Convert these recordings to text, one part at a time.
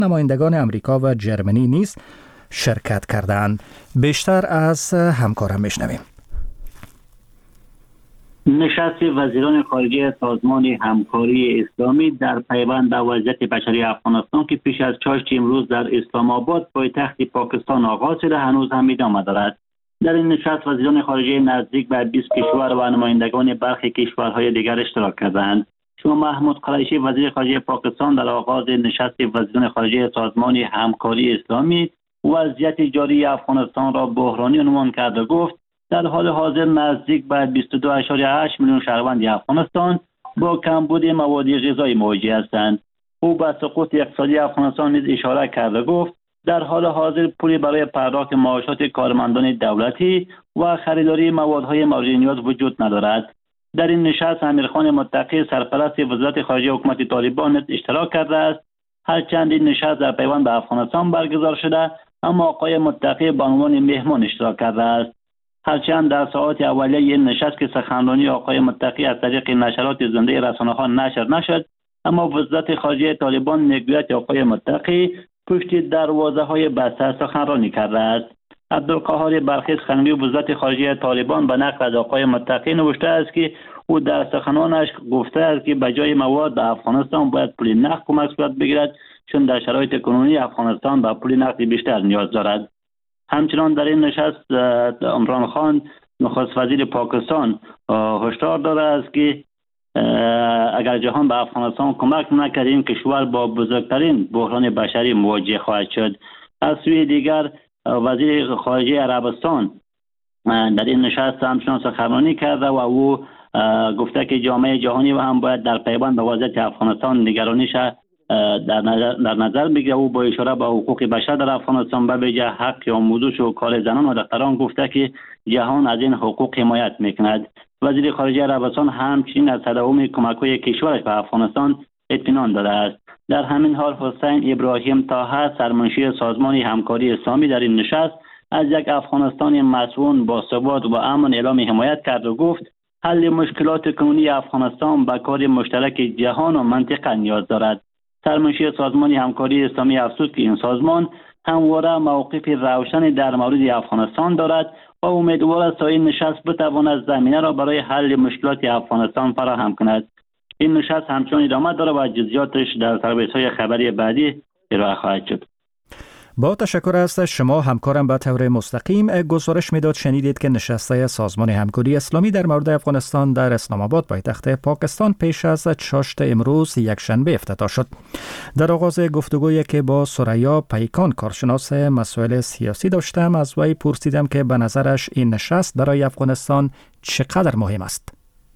نمایندگان امریکا و جرمنی نیز شرکت کردند. بیشتر از همکارم بشنویم. نشست وزیران خارجه سازمان همکاری اسلامی در پیوند به وضعیت بشری افغانستان که پیش از چاشت امروز در اسلام آباد پایتخت پاکستان آغاز شده هنوز هم ادامه دارد. در این نشست وزیران خارجه نزدیک به 20 کشور و نمایندگان برخی کشورهای دیگر اشتراک کردند. شما محمود قریشی وزیر خارجه پاکستان در آغاز نشست وزیران خارجه سازمان همکاری اسلامی وضعیت جاری افغانستان را بحرانی عنوان کرد و گفت در حال حاضر نزدیک به 22.8 میلیون شهروند افغانستان با کمبود مواد غذایی مواجه هستند. او به سقوط اقتصادی افغانستان نیز اشاره کرد و گفت در حال حاضر پولی برای پرداخت معاشات کارمندان دولتی و خریداری موادهای مورد نیاز وجود ندارد. در این نشست امیرخان متقی سرپرست وزارت خارجه حکومت طالبان نیز اشتراک کرده است. هرچند این نشست در پیوند به افغانستان برگزار شده اما آقای متقی به عنوان مهمان اشتراک کرده است. هرچند در ساعات اولیه این نشست که سخنرانی آقای متقی از طریق نشرات زنده رسانه‌ها نشر نشد اما وزارت خارجه طالبان میگوید آقای متقی پشت دروازه‌های بسته سخنرانی کرده است. عبدالقهار بلخیز خنگی وزارت خارجه طالبان به نقل از آقای متقی نوشته است که او در سخنانش گفته است که به جای مواد به افغانستان باید پول نقد کمک صورت بگیرد چون در شرایط کنونی افغانستان به پول نقد بیشتر نیاز دارد. همچنان در این نشست عمران خان نخست وزیر پاکستان هشدار داده است که اگر جهان به افغانستان کمک نکرد این کشور با بزرگترین بحران بشری مواجه خواهد شد. از سوی دیگر وزیر خارجه عربستان در این نشست همچنان سخنرانی کرده و او گفته که جامعه جهانی و هم باید در پیوند به وضعیت افغانستان نگرانیش در نظر بگیره. او با اشاره به حقوق بشر در افغانستان به ویژه حق آموزش و کار زنان و دختران گفته که جهان از این حقوق حمایت میکند. وزیر خارجه عربستان همچنین از تداوم کمک‌های کشورش به افغانستان اطمینان داده است. در همین حال حسین ابراهیم طاهر سرمنشی سازمان همکاری اسلامی در این نشست از یک افغانستان مسئول با ثبات و امن اعلام حمایت کرد و گفت حل مشکلات کنونی افغانستان به کار مشترک جهان و منطقه نیاز دارد. سرمنشی سازمان همکاری اسلامی افزود که این سازمان همواره موقف روشن در مورد افغانستان دارد و امیدوار است تا این نشست بتواند زمینه را برای حل مشکلات افغانستان فراهم کند. این نشست همچنان ادامه دارد و جزئیاتش در سرویس‌های خبری بعدی ارائه خواهد شد. با تشکر از شما همکارم به طور مستقیم گزارش میداد. شنیدید که نشست سازمان همکاری اسلامی در مورد افغانستان در اسلام آباد پایتخت پاکستان پیش از چاشت امروز یکشنبه افتتاح شد. در آغاز گفتگویی که با ثریا پیکان کارشناس مسائل سیاسی داشتم از وی پرسیدم که به نظرش این نشست برای افغانستان چقدر مهم است.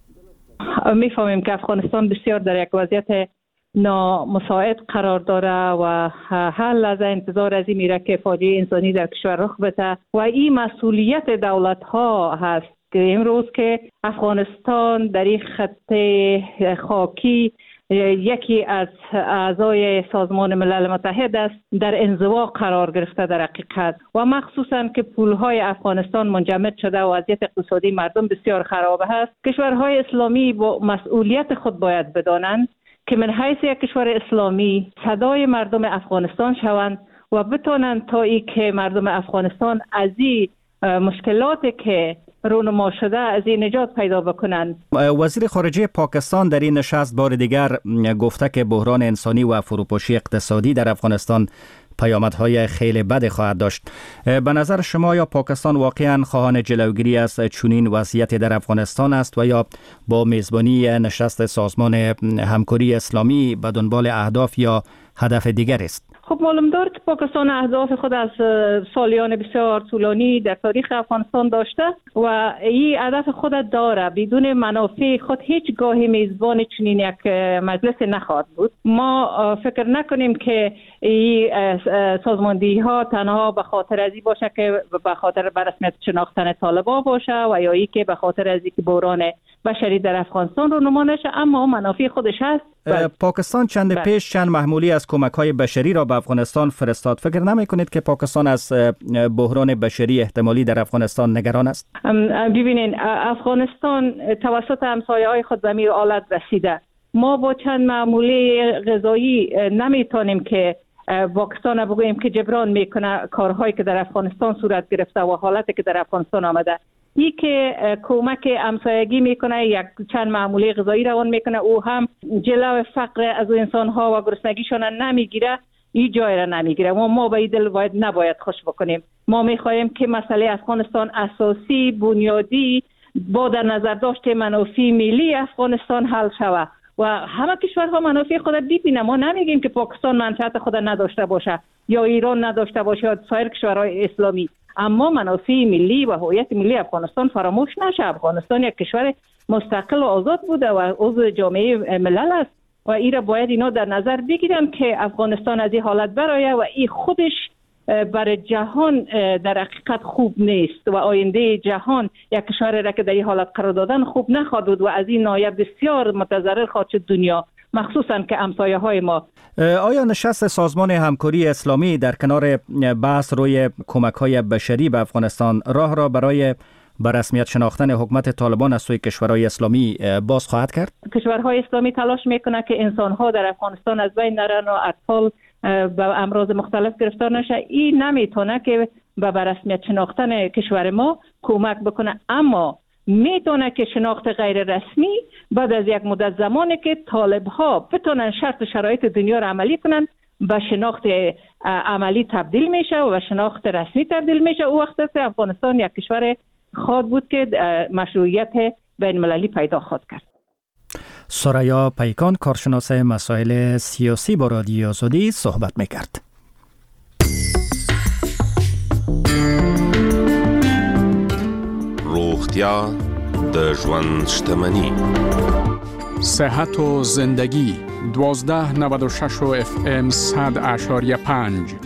میفهمیم که افغانستان بسیار در یک وضعیت نامساعد قرار داره و هر لحظه انتظار از این میره که فاجعه انسانی در کشور رخ بده و این مسئولیت دولت ها هست که امروز که افغانستان در این خط خاکی یکی از اعضای سازمان ملل متحد است در انزوا قرار گرفته در حقیقت و مخصوصا که پولهای افغانستان منجمد شده و وضعیت اقتصادی مردم بسیار خراب است. کشورهای اسلامی با مسئولیت خود باید بدانند که من حیث یک کشور اسلامی صدای مردم افغانستان شوند و بتونند تا ای که مردم افغانستان از این مشکلاتی که رونما شده از این نجات پیدا بکنند. وزیر خارجه پاکستان در این نشست بار دیگر گفته که بحران انسانی و فروپاشی اقتصادی در افغانستان پیامدهای خیلی بد خواهد داشت. به نظر شما یا پاکستان واقعا خواهان جلوگیری از چنین وضعیتی در افغانستان است و یا با میزبانی نشست سازمان همکاری اسلامی به دنبال اهداف یا هدف دیگر است؟ خب معلوم دار که پاکستان اهداف خود از سالیان بسیار طولانی در تاریخ افغانستان داشته و این هدف خود داره. بدون منافع خود هیچ گاهی میزبان چنین یک مجلس نخواهد بود. ما فکر نکنیم که این سازماندهی ها تنها به خاطر ازی باشه که به خاطر برسمیت شناختن طالبان باشه و یا ای که به خاطر ازی که بحران بشری در افغانستان رو نما نشه، اما منافع خودش هست. پاکستان چند پیش چند محمولی از کمک‌های بشری را به افغانستان فرستاد. فکر نمی‌کنید که پاکستان از بحران بشری احتمالی در افغانستان نگران است؟ ببینید افغانستان توسط همسایه‌های خود به این حالت رسیده. ما با چند محموله غذایی نمیتونیم که پاکستان بگوییم که جبران میکنه کارهایی که در افغانستان صورت گرفته و حالتی که در افغانستان آمده. ای که کمک همسایگی میکنه، یک چند معموله غذایی روان میکنه، او هم جلو فقر از انسان ها و گرسنگیشان نمیگیره، این جای را نمیگیره. ما به این دل نباید خوش بکنیم. ما میخواهیم که مسئله افغانستان اساسی بنیادی با در نظر داشت منافع ملی افغانستان حل شود و همه کشورها منافع خود ببینه. ما نمیگیم که پاکستان منفعت خود نداشته باشه یا ایران نداشته باشه یا سایر کشورهای اسلامی، اما منافع ملی و هویت ملی افغانستان فراموش نشه. افغانستان یک کشور مستقل و آزاد بوده و عضو جامعه ملل است و این را باید اینا در نظر بگیرن که افغانستان از این حالت برآید و این خودش برای جهان در حقیقت خوب نیست و آینده جهان یک کشور را که در این حالت قرار دادن خوب نخواهد بود و از این ناحیه بسیار متضرر خواهد شد دنیا، مخصوصا که همسایه های ما. آیا نشست سازمان همکاری اسلامی در کنار بحث روی کمک‌های بشری به افغانستان راه را برای به رسمیت شناختن حکومت طالبان از سوی کشورهای اسلامی باز خواهد کرد؟ کشورهای اسلامی تلاش میکنه که انسان‌ها در افغانستان از بین نرن و اطفال به امراض مختلف گرفتار نشه. این نمیتونه که به رسمیت شناختن کشور ما کمک بکنه، اما میتونه که شناخت غیر رسمی بعد از یک مدت زمانی که طالب‌ها بتونن شرط و شرایط دنیا را عملی کنن به شناخت عملی تبدیل میشه و به شناخت رسمی تبدیل میشه. او وقت است افغانستان یک کشور خواهد بود که مشروعیت بین المللی پیدا خواهد کرد. سریا پیکان، کارشناس مسائل سیاسی، با رادیو آزادی صحبت میکرد. روغتیا د ژوند شتمني. صحت و زندگی 1296 FM 100.5.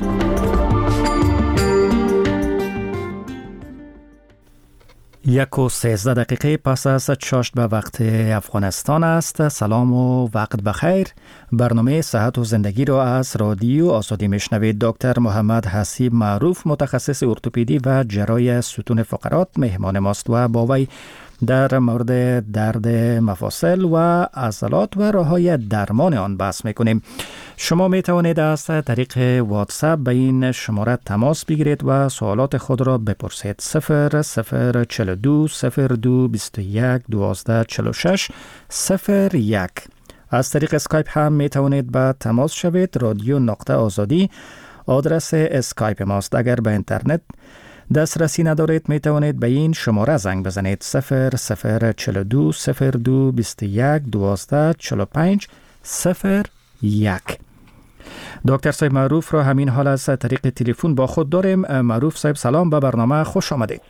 یک و 13 دقیقه پس از چاشت به وقت افغانستان است. سلام و وقت بخیر. برنامه صحت و زندگی را از رادیو آزادی میشنوید. دکتر محمد حسیب معروف، متخصص ارتوپدی و جراح ستون فقرات، مهمان ماست و با وی در مورد درد مفاصل و عضلات و راه‌های درمان آن بحث میکنیم. شما می توانید از طریق واتساپ به این شماره تماس بگیرید و سوالات خود را بپرسید. 0042 02 21 12 46 01. از طریق اسکایپ هم می توانید به تماس شوید. رادیو نقطه آزادی آدرس اسکایپ ماست. اگر به اینترنت دسترسی ندارید می توانید به این شماره زنگ بزنید. 0042 02 21 12 45 01. دکتر صاحب معروف را همین حال از طریق تلفن با خود داریم. معروف صاحب سلام، به برنامه خوش آمدید.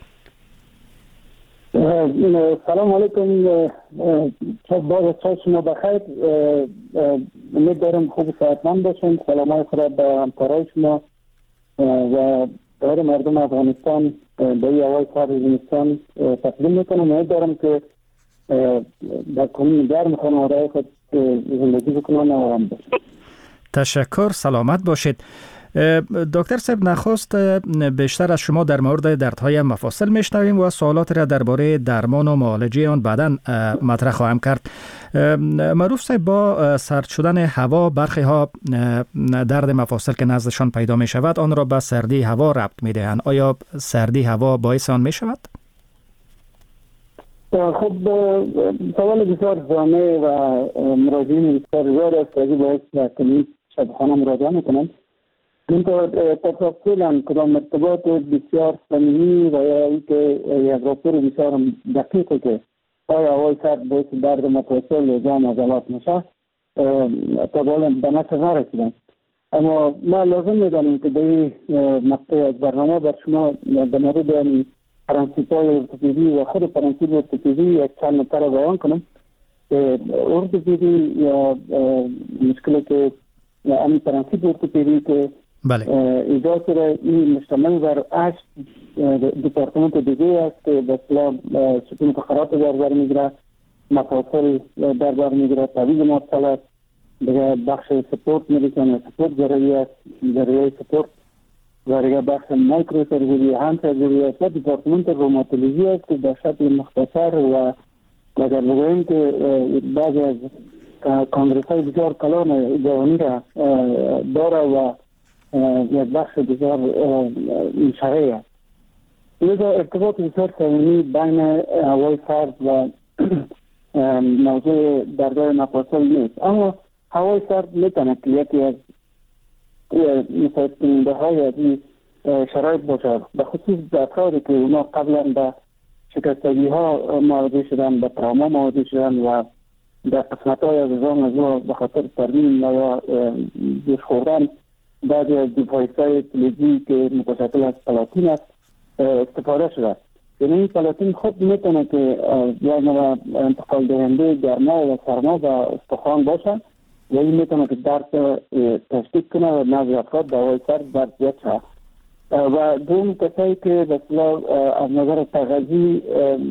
سلام علیکم. باز شما بخیر. امید دارم خوب صحتمند باشین. سلامای خود به همکارای شما و برای مردم افغانستان به این هوای سرد زمستان تقدیم میکنم. امید دارم که در کنون گرم خانواده خود زندگی بکنن و آرام باشن. تشکر، سلامت باشید. دکتر صاحب، نخست بیشتر از شما در مورد دردهای مفاصل میشنویم و سوالات را درباره درمان و معالجه آن بعداً مطرح خواهم کرد. معروف صاحب، با سرد شدن هوا برخی ها درد مفاصل که نزدشان پیدا می شود آن را به سردی هوا ربط می دهند. آیا سردی هوا باعث آن می شود؟ خب سوال بسیار جامع و مراجعین بسیار زیاد است که باعث کلینیک شفاخانه مراجعه میکنند. این تفصیلا کدام ارتباط بسیار صمیمی و یا اینکه یک راپور بسیار دقیقه که آیا هوای سرد باعث درد مفاصل یا جام عضلات میشه تا به نتیجه نرسیدن. اما ما لازم میدانیم که به این مقطع از برنامه بر شما به مورد پرنسیپ‌های ارتوپدی و خود پرنسیپ ارتوپدی یک چند نکته بیان کنم. ارتوپدی یا مشکلی که همین پرنسیپ ارتوپدی که ایجاد شده این مشتمل بر 8 دپارتمنت دیگه است که به اصطلاح ستون فقرات در بر میگیره، مفاصل در بر میگیره، تعویض مفصلات، دیگه بخش سپورت مدیسن، سپورت جراحی است، جراحی سپورت و دیگه بخش مایکرو سرجری، هند سرجری است و دپارتمنت روماتولوژی است که به شکل مختصر و اگر بگوییم که بعضی از کانگرس های بسیار کلان جوانی را داره و یک بخش بسیار شرعی است. لذا ارتباط بسیار صمیمی بین هوای سرد و موضوع دردهای مفاصل نیست، اما هوای سرد میتونه که یکی از مساعد کننده های از این شرایط باشد، به خصوص در افرادی که اونا قبلا به شکستگی ها مواجه شدن، به تراما مواجه شدن و در قسمت های از عظام به خاطر ترمیم یا جوش خوردن بعضی از دیوایس های فلزی که متشکل از پلاتین است استفاده شده. یعنی این پلاتین خود میتونه که یا انتقال دهنده گرما و سرما و استخوان باشه و این میتونه که درد تشدید کنه و نزد افراد به هوای سرد درد زیاد شد. و دوم کسایی که بسیار از نظر تغذی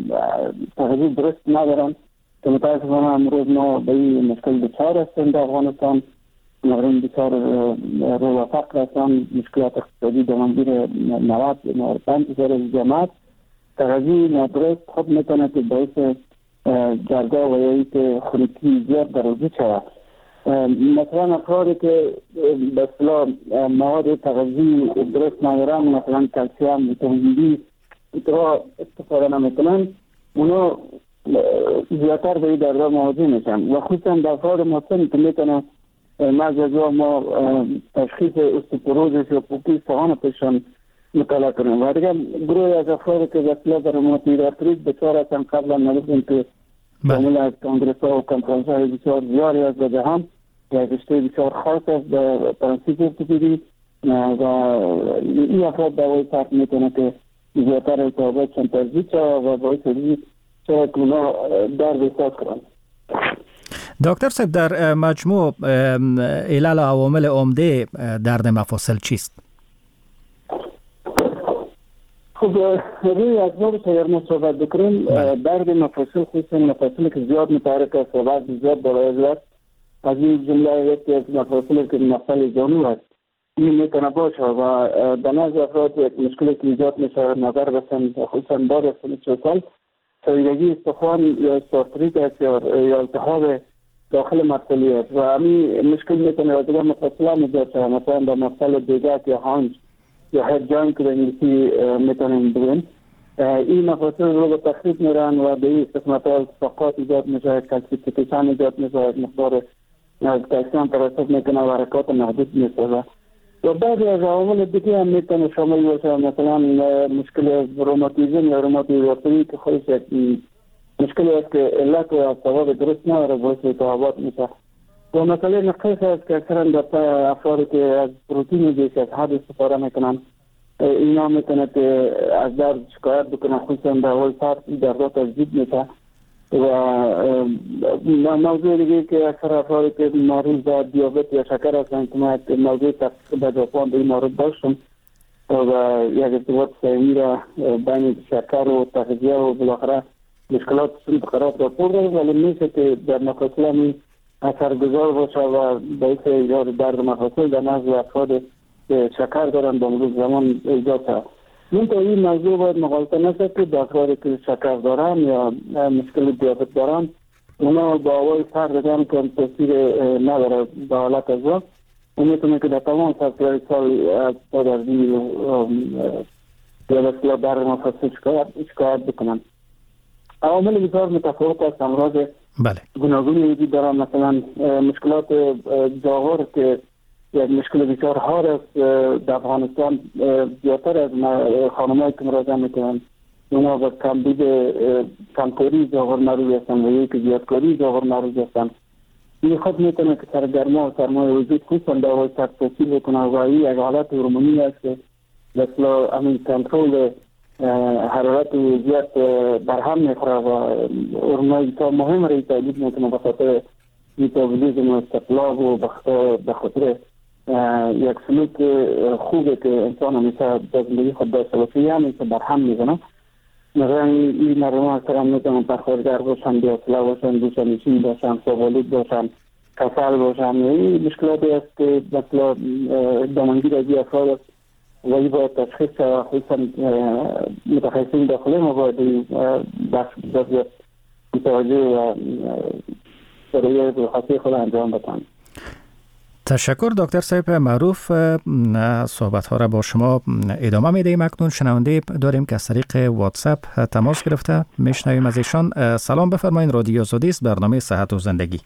درست ندارن که متاسفانه امروز ما به این مشکل دچار هستیم در افغانستان، مردم بسیار رو فقر هستن، مشکلات اقتصادی دامنگیر 90-95% از جماعت تغذی نادرست خود میتونه که باعث جرگا و یا که خونکی زیاد در وجود شود. مثلا افرادی که به اصطلاح مواد تغذی درست ندارن، مثلا کلسیم، ویتامین دی استفاده نمیکنن، اونا زیادتر به این دردها مواجه میشن و خصوصا در افراد مسنی که میتونه بعضی از ما تشخیص استوپوروزیس یا پوکی استخوان پیشان مطالعه کنیم. و دیگه گروه از افرادی که به اصطلاح در روماتوید آرتریت بسیار هستن، قبلا نگفتیم که معمول از کنگرس ها و کنفرانس های بسیار زیادی است و هم یک رشته بسیار خاص است به پرنسیپ ارتوپدی و این افراد به هوای سرد میتونه که زیادتر التهابات چند تزدید شود و باعث شود که اونا درد احساس کنند. دکتر صاحب، در مجموع علل و عوامل عمده درد مفاصل چیست؟ خب روی اسباب ما صحبت بکنیم. درد مفاصل خصوصا مفاصلی که زیاد متحرک است و وزن زیاد بالای است، از این جمله یکی از مفاصلی که مفصل جانو است این میتونه باشه و در نزد افراد مشکلی که ایجاد میشه نظر رسن خصوصا بعد از سن 40 سال سویدگی استخوان یا استارتریت است یا التهاب داخل مفصلی است و همین مشکل میتونه از دیگر مفاصل هم ایجاد شود، مثلا در مفصل دیگه یا هانج یا هد جاینت که به انگلیسی میتونیم بگوییم. این مفاصل رو به تخریب میرن و به این قسمت ها التفاقات ایجاد میشه، کلسیفیکیشن ایجاد میشه، مقدار کلسیم ترسب میکنه و حرکات محدود میشه و بعضی از عوامل دیگه هم میتونه شامل باشه، مثلا مشکل روماتیزم یا روماتوید آرتریت که خودش مشکلی است که علت و سبب درست نداره باعث التهابات میشه و مسئله نقیص است که اکثرا در افرادی که از پروتین بیش از حد استفاده میکنن اینا میتونه که از درد شکایت بکنن، خصوصا در هوای سرد دردها تزدید میشه. و موضوع دیگه که اکثر افرادی که معروض به دیابت یا شکر هستن که ما موضوع تحقیق به ژاپن به این مورد داشتم و یک ارتباط صحیحی را بین شکر و تغذیه و بالاخره مشکلات سن قرار راپور داریم، ولی میشه که در مفاصل همین اثرگذار باشه و باعث ایجاد درد مفاصل در نزد افراد که شکر دارن به مرور زمان ایجاد شود. منتها این موضوع باید مغالطه نشد که در افرادی که شکر دارن یا مشکل دیابت دارن اونا با هوای سرد هم که تاثیر نداره به حالت از وقت و میتونه که در تمام سال بعد از این یا بسیار درد مفاصل شکایت بکنن. عوامل بسیار متفاوت است، امراض گوناگونی وجود دارن، مثلا مشکلات جاغور که یک مشکل بسیار هار است در افغانستان. زیادتر از خانم‌هایی که مراجعه میکنن اونا به کمکاری جاغور معروض هستن و یک زیادکاری جاغور معروض هستن. این خود میتونه که سرگرما و سرمای وجود خصوصا در هوای سرد تاثیر بکنه و این یک حالت هورمونی است که مثلا همین کنترل حرارت زیاد برهم میخوره و هورمونای مهم را تولید میکنه به خاطر متابولیسم و استقلاب و به خاطر یک سلوک خوبه که انسان همیشه در زندگی خود داشته باشه یه همیشه برهم میزنه. مثلا این مردم اکثر هم میتونن برخوردگر باشن، بی‌حوصله باشن، دوشنشین باشن، سوالود باشن، کسل باشن. این مشکلاتی است که مثلا دامنگیر از این افراد است و این باید تشخیص خصوصا متخصصین داخلی ما باید بسیار متوجه و برای خاصی خود انجام بدن. تشکر دکتر صاحب معروف. صحبت ها را با شما ادامه میدهیم. اکنون شنونده داریم که از طریق واتساپ تماس گرفته، میشنویم از ایشان. سلام بفرمایید، رادیو آزادی است، برنامه صحت و زندگی.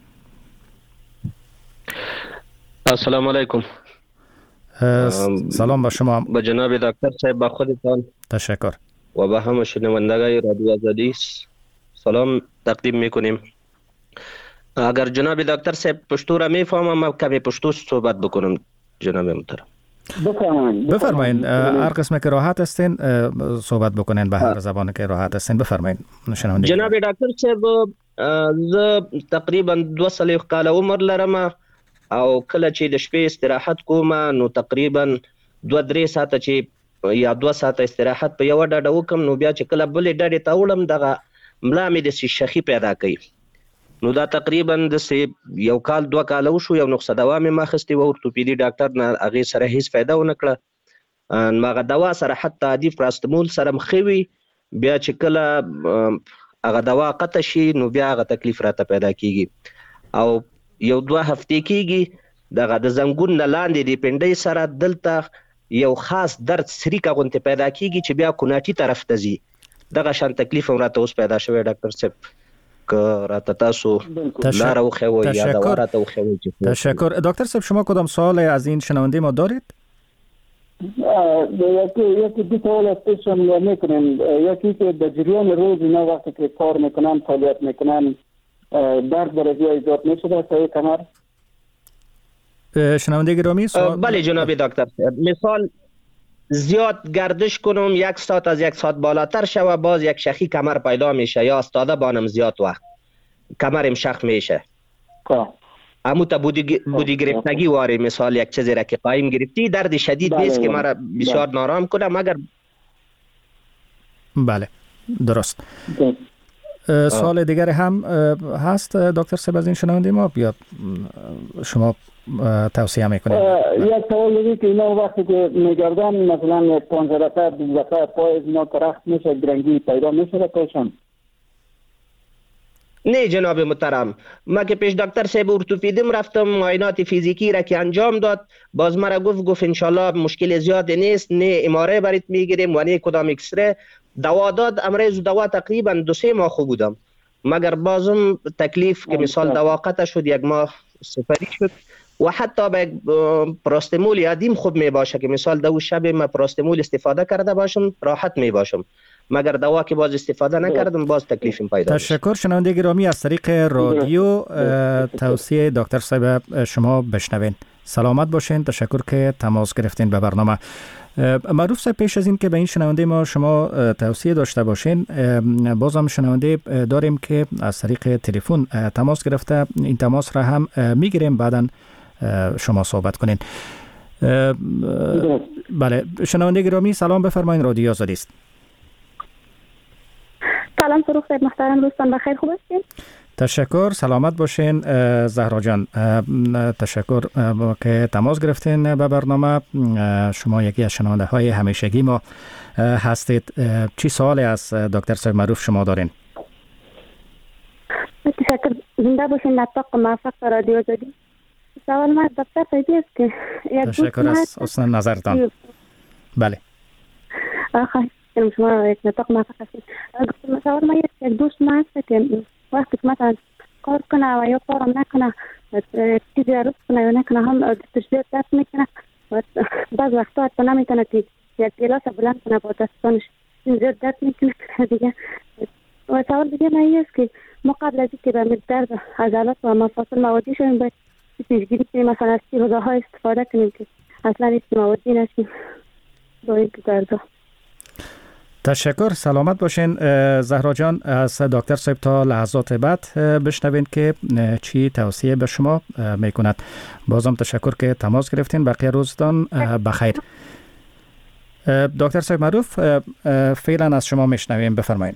السلام علیکم. سلام با شما. با جناب دکتر صاحب، با خودتان تشکر و با همه شنوندگان رادیو آزادی سلام تقدیم میکنیم. اگر جناب دکتر صاحب پشتو را میفهمم، ما کمی پشتو صحبت بکنم جناب محترم. بفرمایید. هر قسم که راحت هستین صحبت بکنین، به هر زبان که راحت هستین بفرمایید. جناب دکتر صاحب، زه تقریبا 2 کال عمر لرم او کله چې د شپې استراحت کوم نو تقریبا 2-3 ساعته چې یا 2 ساعته استراحت په یو ډډه وکم، نو بیا چې کله بلې ډډې ته وړم دغه ملا مې د شخي پیدا کوي. نو دا تقریبا د 1 کال 2 کال وشو. یو نسخه دوا مې ماخستې و اورتوپیدي ډاکټر نه، هغې سره هیڅ فایده ونه کړه. هغه دوا سره حتی عادي پراستمول سره مخې وي، بیا چې کله هغه دوا قطع شي نو بیا هغه تکلیف راته پیدا کیږي. او 1-2 هفتې کیږي دغه د زنګون نه لاندې د پنډۍ سره دلته یو خاص درد سریکه غونته پیدا کیږي چې بیا کوناټي طرف ته ځي. دغه شان تکلیف هم راته اوس پیدا شوی ډاکټر صاحب، که راته تاسو لاره وښیوئ یا دوا راته وښیوئ. تشکر دکتر صاحب. شما کدام سوال از این شنونده ما دارید؟ یکی دو سوال ازشون میکنیم. یکی که در جریان روز اینا وقتی که کار میکنن فعالیت میکنن درد برای ایجاد میشه سایه کمر؟ شنونده گرامی بله جناب دکتر، مثال زیاد گردش کنم 1 ساعت از 1 ساعت بالاتر شوه، باز یک شخی کمر پیدا میشه، یا استاده بانم زیاد وقت کمرم شخ میشه. امو تا بودی گرفتگی واره، مثال یک چیزی را که قایم گرفتی درد شدید نیست که مرا بسیار نارام کنه مگر. بله درست. سوال دیگر هم هست دکتر صاحب از این شنونده ما؟ بیا شما توصیه میکنید. یک سوال دیگه که اینا وقتی که میگردن مثلا 15 دقیقه 20 دقیقه پای اینا ترخت میشه، گرنگی پیدا میشه پایشان؟ نه جناب محترم، ما که پیش دکتر صاحب ارتوپیدیم رفتم، معاینات فیزیکی را که انجام داد، باز مرا گفت انشالله مشکل زیاد نیست، نه اماره برات میگیریم و نه کدام اکسره. دوا داد، امروز دوا تقریبا 2-3 ماه خوب بودم، مگر بازم تکلیف که مثال دوا قطع شد، 1 ماه سفری شد و حتی به پراستمول یادیم خوب می باشه که مثال دو شب ما پراستمول استفاده کرده باشم راحت می باشم، مگر دوا که باز استفاده نکردم باز تکلیفم پیدا شد. تشکر. شنونده گرامی از طریق رادیو توصیه دکتر صاحب شما بشنوین. سلامت باشین. تشکر که تماس گرفتین به برنامه. معروف صاحب، پیش از این که به این شنونده ما شما توصیه داشته باشین، بازم شنونده داریم که از طریق تلفن تماس گرفته. این تماس را هم میگیریم، بعداً شما صحبت کنین. بله شنونده گرامی سلام بفرمایید، رادیو آزادی است. سلام فروخ صاحب محترم، روزتان بخیر، خوب هستین؟ تشکر، سلامت باشین. زهرا جان تشکر که تماس گرفتین به برنامه. شما یکی از شنونده های همیشگی ما هستید. چی سوالی از دکتر صاحب معروف شما دارین؟ تشکر، زنده باشین. نطاق موفق رادیو آزادی. سوال ما دکتر صاحب است که تشکر از حسن نظرتان. بله خواهش کنم شما یک نطاق موفق هستید. سوال ما یک دوست ما هست که وقتی که مثلا کار کنه و یا کارم نکنه، چیزی رفت کنه یا نکنه، هم دستش زیاد درد میکنه و بعض وقتا حتی نمیتونه که یک گلاس بلند کنه با دستانش، زیاد درد میکنه دیگه. و سوال دیگه ما است که ما قبل از اینکه به درد عضلات و مفاصل موادی شویم باید پیشگیری کنیم، مثلا از چیزها استفاده کنیم که اصلا هیچ موادی نشیم با این درد. تشکر، سلامت باشین. زهرا جان از دکتر صاحب تا لحظات بعد بشنوین که چی توصیه به شما میکند. بازم تشکر که تماس گرفتین. بقیه روزتان بخیر. دکتر صاحب معروف فعلا از شما میشنویم، بفرمایید.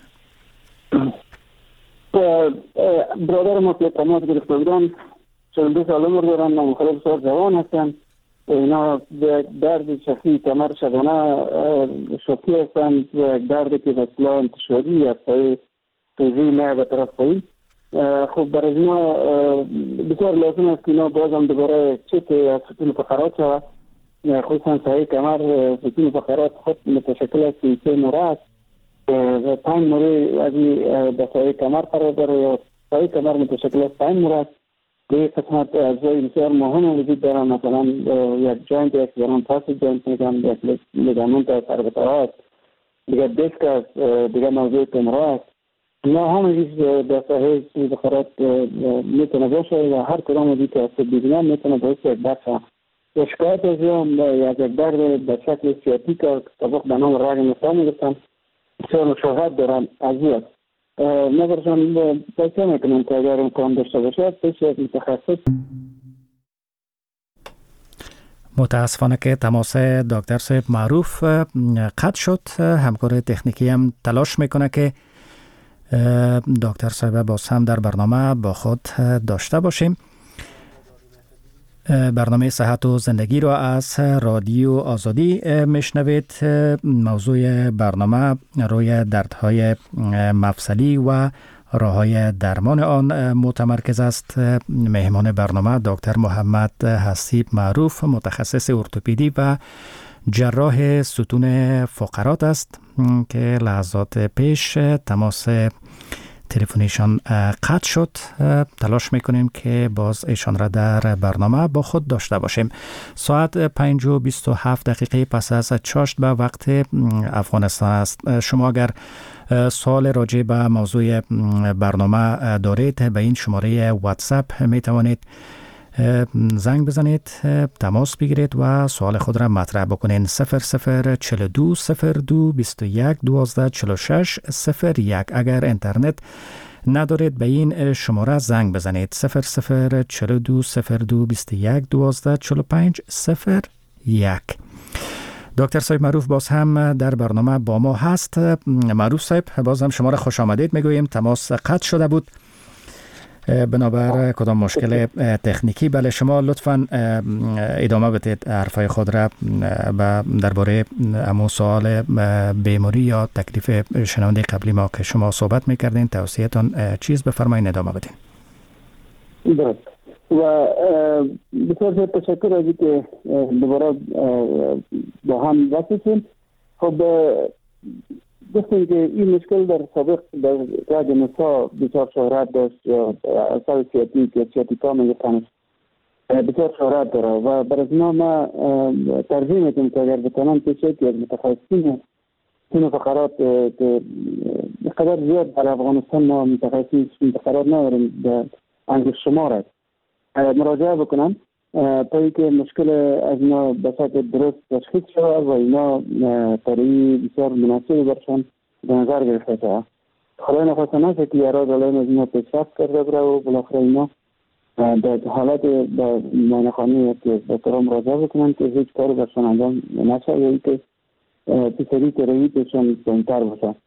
برادر ما که تماس گرفته بودن 42 سال عمر دارن، مخالف سال جوان هستن، اینا درد شخصی کمر شبانه شوکی هستند و درد که بسلا انتشاری یا پای توضیح نه به طرف پایی خب برای ما بسیار لازم است که اینا بازم دوباره چک از ستون فقرات شود، خصوصا سایه کمر. ستون فقرات خود متشکل از 3 موره است و 5 موره از به سایه کمر قرار داره یا سایه کمر متشکل از 5 موره است. به قسمت اجزای بسیار مهم وجود دارن، مثلا یک جوینت یک زنان پاس جوینت میگن، یک لیگامنت از اربطه هاست، دیگه دیسک است، دیگه موضوع کمره است. اینا همه چیز در ساحه فقرات میتونه باشه و هر کدام از این که از دیدن میتونه باشه یک درد شکایت از یک درد به شکل سیاتیک که طبق به نام رگ نسا میگفتن بسیار مشاهد دارن از این است. نظرشان پیسه میکنم که اگر امکان داشته باشه پیش یک متخصص. متاسفانه که تماس دکتر صاحب معروف قطع شد. همکار تکنیکی هم تلاش میکنه که دکتر صاحب باز هم در برنامه با خود داشته باشیم. برنامه صحت و زندگی را از رادیو آزادی میشنوید. موضوع برنامه روی دردهای مفصلی و راه‌های درمان آن متمرکز است. مهمان برنامه دکتر محمد حسیب معروف، متخصص ارتوپدی و جراح ستون فقرات است که لحظات پیش تماس تلفنیشان قطع شد. تلاش میکنیم که باز ایشان را در برنامه با خود داشته باشیم. ساعت 5:27 پس از چاشت به وقت افغانستان است. شما اگر سوال راجع به موضوع برنامه دارید به این شماره واتساپ می توانید زنگ بزنید، تماس بگیرید و سوال خود را مطرح بکنید. 0042 02 21 12 46 01. اگر اینترنت ندارید به این شماره زنگ بزنید 0042 02 21 12 45 01. دکتر صاحب معروف باز هم در برنامه با ما هست. معروف صاحب باز هم شما را خوش آمدید میگوییم. تماس قطع شده بود بنابر کدام مشکل تکنیکی. بله شما لطفاً ادامه بدید حرفای خود را درباره امو سوال بیماری یا تکلیف شنونده قبلی ما که شما صحبت میکردین. توصیه‌تان چیز بفرمایید ادامه بدین. درست و بسیار تشکر از اینکه دوباره با هم وصلیم. خب گفتیم که این مشکل در سابق در رگ نسا بسیار شهرت داشت یا اثر سیاتیک یا سیاتیکا میگفتن بسیار شهرت داره و برای ما ترجیح میدیم که اگر بتانم پیش یکی از متخصصین ستون فقرات که قدر زیاد در افغانستان ما متخصصین فقرات نداریم به انگشت شمار مراجعه بکنم تا اینکه مشکل از اینا به شکل درست تشخیص شود و اینا طریقی بسیار مناسبی برشان به نظر گرفته شود. خدای نخواسته نشه که یارا دلائم از اینا پیشرفت کرده بره و بالاخره اینا در حالت به معاینه‌خانه که دکترها مراجعه بکنن که هیچ کاری برشان انجام نشه یا اینکه پیشری طریقی پیشان بهتر باشه.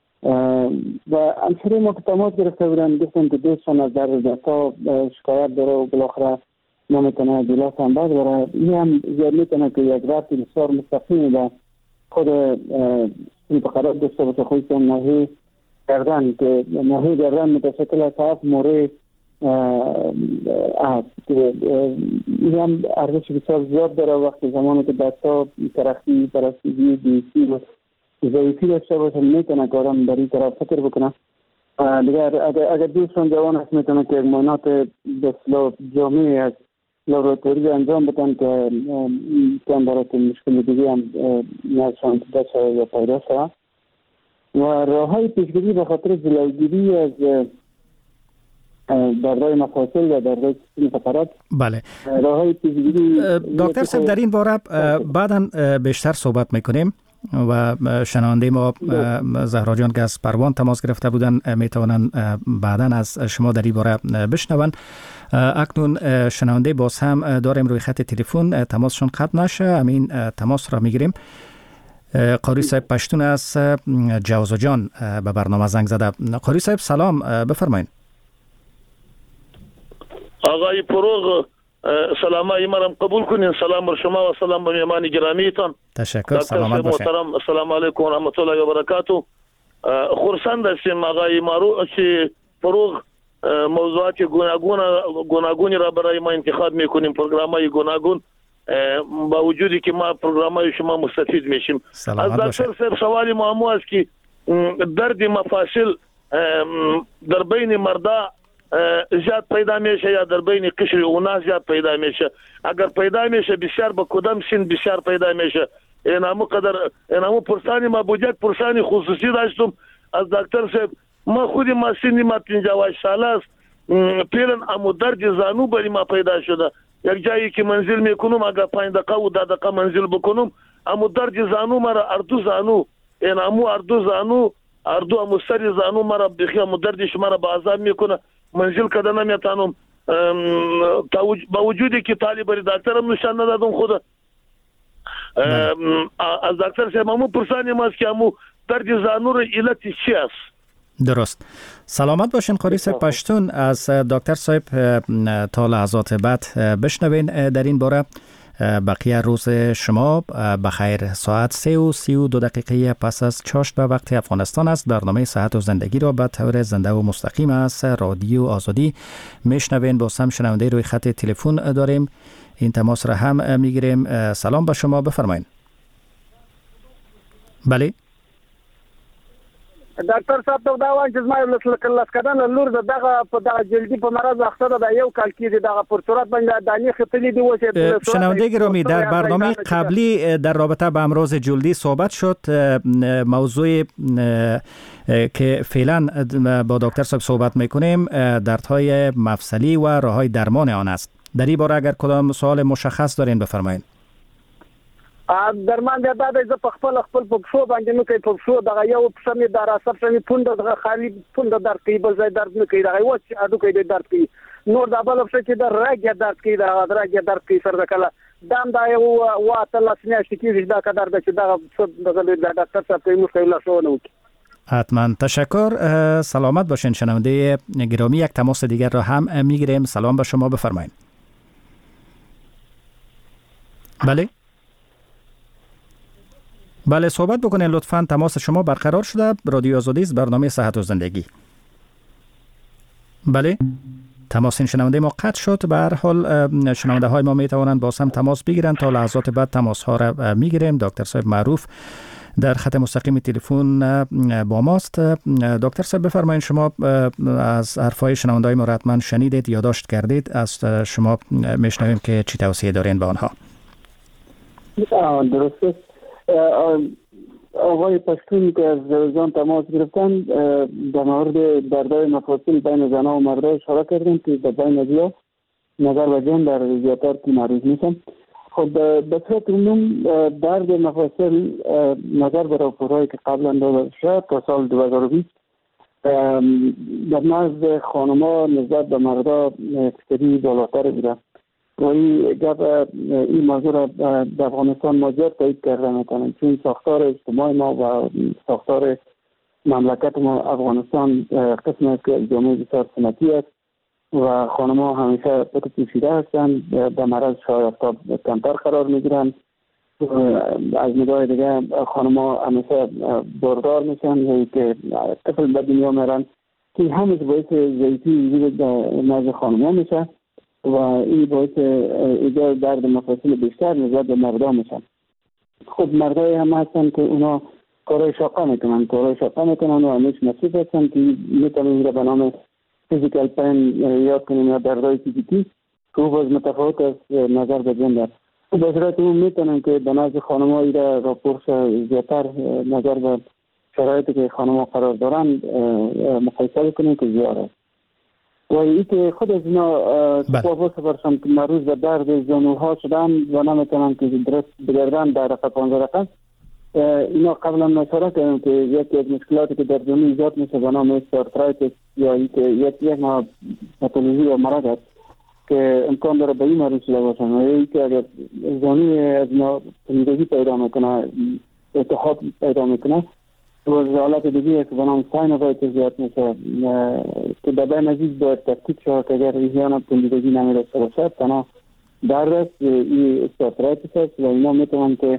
و همسری ما که تماس گرفته بودن گفتن که دوستان از درد دستا شکایت داره و بالاخره نمیتونه جلاس هم باز برای این هم زیاد میتونه که یک رابطه بسیار مستقیم به خود فقرات داشته باشه، خصوصا ناحیه گردن که ناحیه گردن متشکل از 7 موره است که این هم ارزش بسیار زیاد داره. وقتی زمانی که دستا ترخی پرستیزی دیسی و ضعیفی داشته باشه میتونه که آدم در این طرف فکر بکنه. اگر دوستان جوان هست میتونه که معاینات بسیار جامعی از لابراتوری انجام بدن که کم برای مشکل دیگه هم نشان داده شده یا پیدا شده و راه های پیشگیری به خاطر جلوگیری از دردهای مفاصل و دردهای ستون فقرات. بله راه های پیشگیری دکتر صاحب در این باره بعداً بیشتر صحبت میکنیم و شنونده ما زهرا جان که از پروان تماس گرفته بودن میتونن بعداً از شما در این باره بشنون. اکنون شنونده باز هم داریم روی خط تلفن، تماسشون قطع نشه، همین تماس را میگیریم. قاری صاحب پشتون از جوزا جان به برنامه زنگ زده. قاری صاحب سلام بفرمایید. آقای فروغ سلامای مرم قبول کنین. سلام بر شما و سلام به مهمان گرامیتان. تشکر. سلامت باشید. محترم السلام علیکم و رحمت الله و برکاته. خرسند هستیم آقای معروف فروغ موضوعات گوناگونی را برای ما انتخاب میکنیم، پروگرام‌های گوناگون، با وجودی که ما پروگرام‌های شما مستفید میشیم. از دکتر صاحب سوالی ما است که درد مفاصل در بین مردا زیاد پیدا میشه یا در بین قشر اونا زیاد پیدا میشه؟ اگر پیدا میشه بسیار با کدام سن بسیار پیدا میشه؟ اینامو پرسانی ما بودید، پرسانی خصوصی داشتم از دکتر صاحب. ما خودی ما سنی ما 58 ساله است، پیرن امو درد زانو بری ما پیدا شده. یک جایی که منزل میکنم اگر 5 دقیقه و 10 دقیقه منزل بکنم امو درد زانو مرا اردو زانو، این امو اردو زانو اردو امو سری زانو مرا بخی امو دردش مرا با عذاب میکنه، منزل کده نمیتانم. با وجودی که طالب دکترم نشان ندادم خود از دکتر صاحب امو پرسانی ماست که امو درد زانو را علت چی است؟ درست. سلامت باشین قاری صاحب. پشتون از دکتر صاحب تا لحظات بعد بشنوین در این باره. بقیه روز شما بخیر. ساعت 3:32 پس از چاشت به وقت افغانستان است. برنامه صحت و زندگی را به طور زنده و مستقیم از رادیو آزادی میشنوین. با هم شنونده روی خط تلفن داریم، این تماس را هم میگیریم. سلام به شما، بفرمایید. بله ډاکټر صاحب ته دا وایم چې زما یو لسکدن لور دغه په دغه جلدی په مرض اخته ده، یو کال کې دغه پر صورت باندې دانی خپلې دی وشه. شنونده گرامی، در برنامه قبلی در رابطه با امراض جلدی صحبت شد. موضوع که فعلا با دکتر صاحب صحبت میکنیم دردهای مفصلی و راههای درمان آن است. در این باره اگر کدام سوال مشخص دارین بفرمایید. درمان بیا دا د خپل پښو باندې نو کوي، پښو دغه یو سمې د راسب سمې پوند دغه خالی پوند درد کوي، بل ځای درد نه کوي، دغه وڅ اډو کوي درد کوي، نور د بل څه چې د راګي درد کوي، د راګي درد کوي سر کله دام دا یو واته لاسنه شتي دا قدر د چې دغه د ډاکټر صاحب کوي مشکل لاسونه وکي. حتما تشکر. سلامت باشین شنونده گرامی. یک تماس دیگر را هم میگیریم. سلام به شما، بفرمایید. بله صحبت بکنین لطفاً. تماس شما برقرار شده. رادیو آزادی است، برنامه صحت و زندگی. بله تماس این شنونده ما قطع شد. به هر حال شنونده های ما می توانند باز هم تماس بگیرند. تا لحظات بعد تماس ها را میگیریم. دکتر صاحب معروف در خط مستقیم تلفن با ماست. دکتر صاحب بفرمایید، شما از حرفای شنونده های ما را حتما شنیدید، یادداشت کردید. از شما میشنویم که چی توصیه دارین به آنها. درسته. آقای پشتون که از جان تماس گرفتن در مورد دردهای مفاصل بین زنها و مردها اشاره کردن که در بین ازیا نظر و جان در زیادتر که معروض میشن. خب به صورت عموم درد مفاصل نظر به راپورهایی که قبلا داده شد تا سال 2020 در نزد خانم‌ها نسبت به مردها فکری بالاتر بوده و این موضوع را در افغانستان ما زیاد تایید کرده میکنم، چون ساختار اجتماعی ما و ساختار مملکت ما افغانستان قسم است که جامعه بسیار سنتی است و خانم‌ها همیشه پوشیده هستند، به مرض شایع‌آفتاب کمتر قرار میگیرند. از نگاه دیگه خانم‌ها همیشه باردار میشن که طفل به دنیا میرن که همش باعث ضعیفی وجود نزد خانم‌ها میشه و این باعث ایجاد درد مفاصل بیشتر نسبت به مردا میشن. خب مردای هم هستن که اونا کارهای شاقه میکنن و همیش نصیب هستن که میتونن به نام فیزیکال پین یاد کنن یا دردهای فیزیکی که باز متفاوت از نظر به جن است. به صورت اون میتونن که به نزد خانم‌ها ایره راپورت زیادتر نظر به شرایطی که خانم‌ها قرار دارن مقایسه کنن که زیاد است. و ای که خود از اینا تفاوت برشن که مروز به درد زانوها شدن و نمیتونن که درست بگردن در رقم 15 رقم. اینا قبلا نشاره کردم که یکی از مشکلاتی که در زانو ایجاد میشه به نام استارترایتس یا ای که یک نوع پاتولوژی یا مرض است که امکان داره به این مریض شده باشن و ای که اگر زانوی از اینا تنیدگی پیدا میکنه، اتحاد پیدا میکنه و حالت دیگه که به نام ساینوسایتس زیاد میشه که در بین عزیز باید تفکیک شود که اگر ریحیان تنیدگی نمیرسه باشد تنها درد است. این استارترایتس است و اینا میتونن که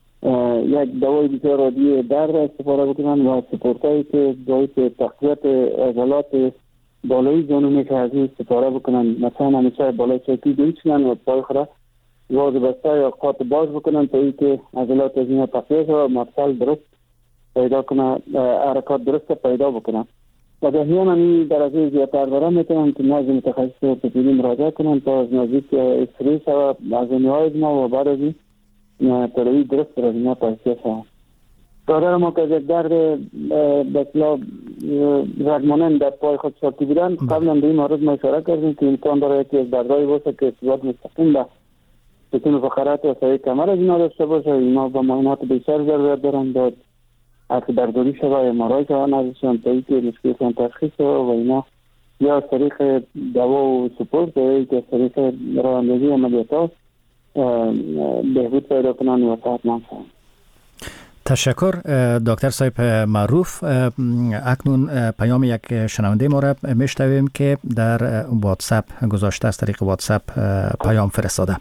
یک دوای بسیار عادی درد استفاده بکنن و سپورتایی که باعث تقویت عضلات بالایی جانونه که از این استفاده بکنن، مثلا همیشه بالای چوکی بیچنن و پای خود واز بسته یا قاط باز بکنن تا اینکه عضلات از اینها تقویه و مفصل درست پیدا کنه، حرکات درست پیدا بکنن. و به احیانا این درجه زیادتر داره میتونن که نزد متخصص ارتوپدی مراجعه کنن تا از نزدیک استریس و عضلات ما و بعد از این تداوی درست در اینها توصیه شود. برادر ما که از درد به اصطلاح رگمانند در پای خود شاکی بودن، قبلا به این مورد ما اشاره کردیم که امکان داره یکی از دردهایی باشه که ارتباط مستقیم به ستون فقرات و سایه کمر از اینا داشته باشه. اینا با معاینات بیشتر ضرورت دارن باید حتی دردوری شده یا مرای شده نزدشان تا اینکه مشکلشان تشخیص شده و اینا یا از طریق دوا و سپورت یا از طریق راهاندازی عملیات بهبود پیدا کنن و صحتمند شوند. تشکر دکتر صاحب معروف. اکنون پیام یک شنونده ما را میشنویم که در واتساپ گذاشته، از طریق واتساپ پیام فرستاده.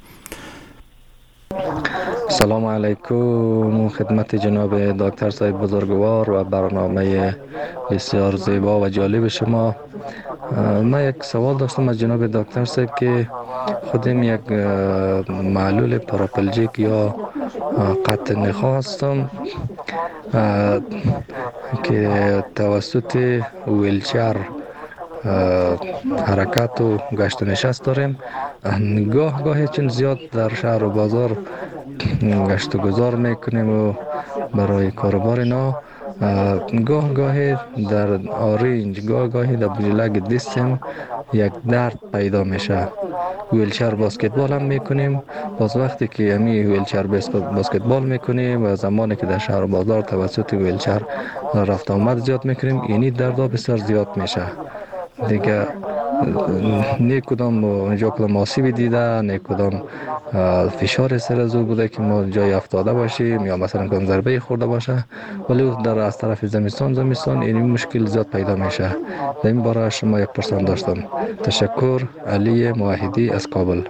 سلام علیکم، خدمت جناب دکتر صاحب بزرگوار و برنامه بسیار زیبا و جالب شما. من یک سوال داشتم از جناب دکتر صاحب که خودم یک معلول پاراپلژیک یا قطع نخا هستم که توسط ویلچر حرکت و گشت و نشست داریم. گاهی چون زیاد در شهر و بازار گشت و گذار میکنیم و برای کاروبار اینا، گاهی در آرنج، گاهی در بجلگ دستم یک درد پیدا میشه. ویلچر باسکتبال هم میکنیم، باز وقتی که امی ویلچر باسکتبال میکنیم و زمانی که در شهر و بازار توسط ویلچر رفت آمد زیاد میکنیم، اینی دردا بسیار زیاد میشه دیگه. نه کدام اونجا کدام آسیبی دیده، نه کدام فشار سر از او بوده که ما جای افتاده باشیم یا مثلا کدام ضربه خورده باشه، ولی در از طرف زمستان این مشکل زیاد پیدا میشه. در این باره شما یک پرسان داشتم. تشکر. علی موحدی از کابل.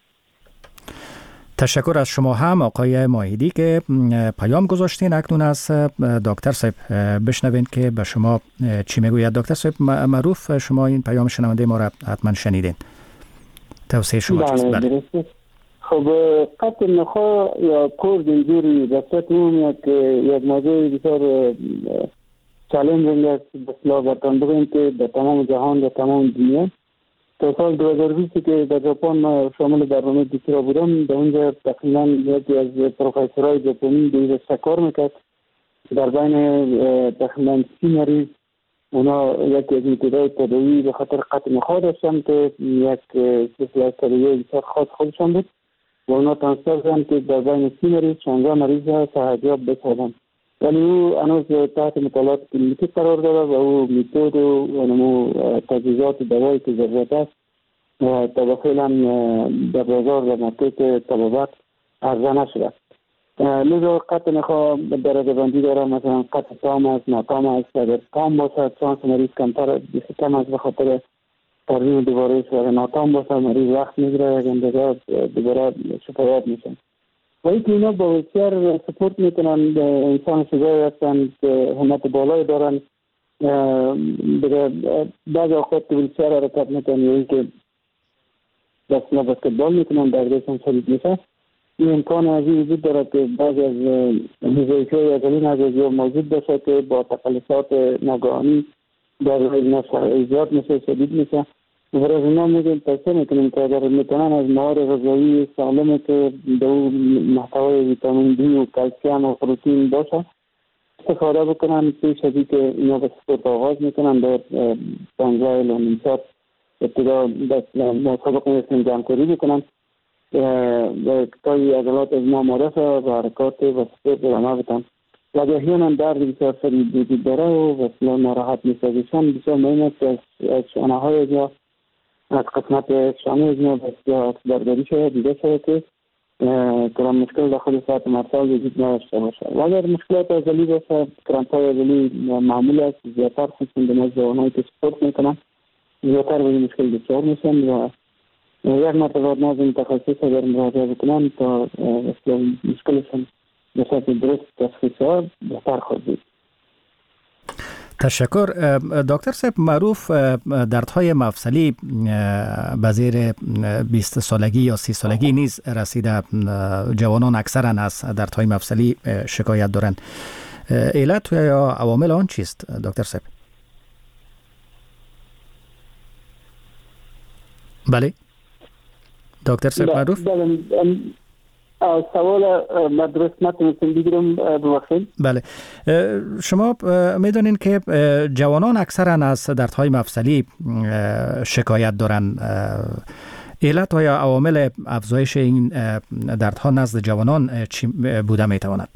تشکر از شما هم آقای موحدی که پیام گذاشتین. اکنون از دکتر صاحب بشنوین که به شما چی میگوید. دکتر صاحب معروف، شما این پیام شنونده ما را حتما شنیدین. توصیه شما چیست؟ بله. خب قطع نخا یا کورد اینجوری بسیط اون یک موضوع بسیار چالنجینگ است. بسیار برطان بگویم که در تمام جهان، در تمام دنیا تا سال 2020 که در ژاپن ما شامل برنامه دکترا بودم، در اونجا تقریبا یکی از پروفسورهای ژاپنی دیگه کار میکرد. در بین تقریبا 30 مریض اونا یکی از ابتدای تداوی به خاطر قطع نخا داشتن که یک سلسله تداوی بسیار خاص خودشان بود و اونا تانستر زن که در بین 30 مریض 16 مریض صحتیاب بسازن. ولی او هنوز تحت مطالعات کلینیکی قرار داره و او میتود و تجهیزات دوایی که ضرورت است تا به فعلا در بازار و مارکت طبابت عرضه نشده. لذا قطع نخا درجه بندی داره، مثلا قطع تام است، ناتام است. اگر تام باشه چانس مریض کمتر کم است به خاطر ترمیم دوباره و ناتام باشه مریض وقت میگیره، اگر دوباره شفایت میشن. و اینکه اینا با ویلچر سپورت میکنن، انسان شجاعی هستن که همت بالای دارن. بعض اوقات که ویلچر حرکت میکنن یا اینکه دستنا بسکتبال میکنن دردشان شدید میشه، این امکان از این وجود داره که بعضی از وظایف‌های عضلی نزدیک موجود باشه که با تقلصات ناگهانی در ایجاد میشه، شدید میشه. برای اینا میگیم توصیه میکنیم که اگر میتونن از مواد غذایی سالم که در محتوای ویتامین دی و کلسیم و پروتئین باشه استفاده بکنن. پیش از اینکه اینا به سپورت آغاز میکنن در 15 الی نیم ساعت ابتدا مسابقه میتونن جمع‌کاری بکنن و تا عضلات از ما معرفه و حرکات و سپورت ادامه بدن. و احیانا درد بسیار شدید وجود داره و بسیار ناراحت میسازشان. بسیار مهم است که از شانه های یا از قسمت شانه از ما بسیار برداری شده دیده شده که کرام مشکل داخل ساعت مفصل وجود نداشته باشه. و اگر مشکلات عضلی باشه، کرامپ های عضلی معمول است، زیادتر خصوصا به نزد آنهایی که سپورت میکنن زیادتر به این مشکل دچار میشن و یک مرتبه نزد متخصص اگر مراجعه بکنن تا مشکلشون به صورت درست تشخیص ها بهتر خواهد بود. تشکر. دکتر صاحب، معروف دردهای مفصلی به زیر 20 سالگی یا 30 سالگی نیز رسیده. جوانان اکثرا از دردهای مفصلی شکایت دارند. علت یا عوامل آن چیست دکتر صاحب؟ بله دکتر صاحب معروف. سوال مدرس نتونستم بگیرم ببخشید. بله، شما میدونین که جوانان اکثرا از دردهای مفصلی شکایت دارن. علت و یا عوامل افزایش این دردها نزد جوانان چی بوده میتواند؟